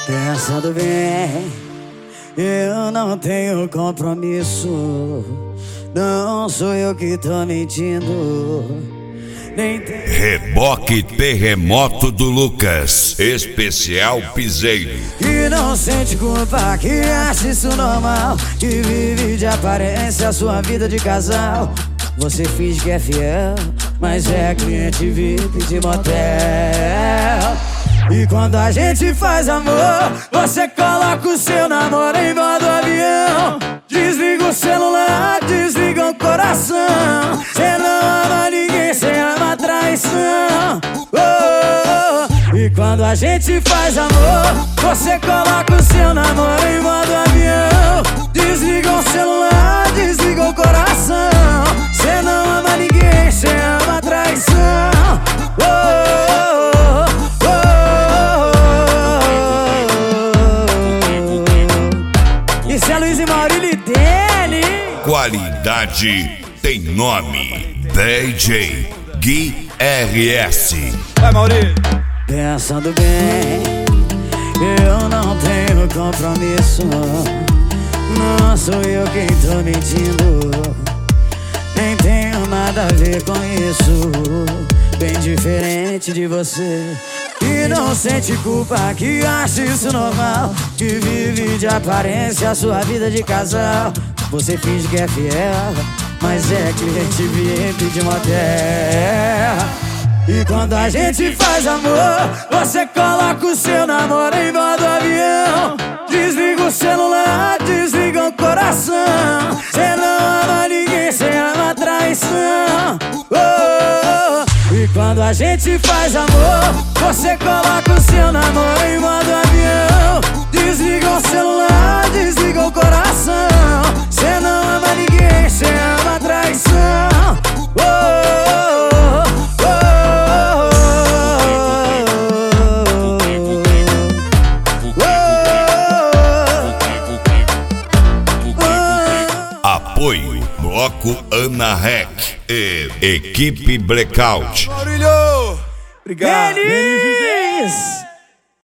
Pensando bem, eu não tenho compromisso. Não sou eu que tô mentindo. Nem tenho... Reboque Terremoto do Lucas, especial piseiro. E não sente culpa, que acha isso normal, que vive de aparência a sua vida de casal. Você finge que é fiel, mas é cliente VIP de motel. E quando a gente faz amor, você coloca o seu namoro em modo avião. Desliga o celular, desliga o coração. Cê não ama ninguém, cê ama traição. E quando a gente faz amor, você coloca o seu namoro em modo avião. Desliga o celular, desliga o coração. Cê não ama ninguém, cê ama traição. Isso é Luiz e Maurílio dele. Qualidade tem nome. DJ Gui RS. Vai, Maurílio. Pensando bem, eu não tenho compromisso. Não sou eu quem tô mentindo. Nem tenho nada a ver com isso. Bem diferente de você. E não sente culpa, que acha isso normal, que vive de aparência a sua vida de casal. Você finge que é fiel, mas é cliente VIP de motel. E quando a gente faz amor, você coloca o seu namoro em modo avião. Desliga o celular, desliga o coração. Cê não ama ninguém, cê ama traição. E quando a gente faz amor, você coloca o seu namoro em modo avião. Desliga o celular, desliga o coração. Cê não ama ninguém, cê ama traição. Apoio Bloco Ana Rec e Equipe Blackout. Maurílio, obrigado. Eles!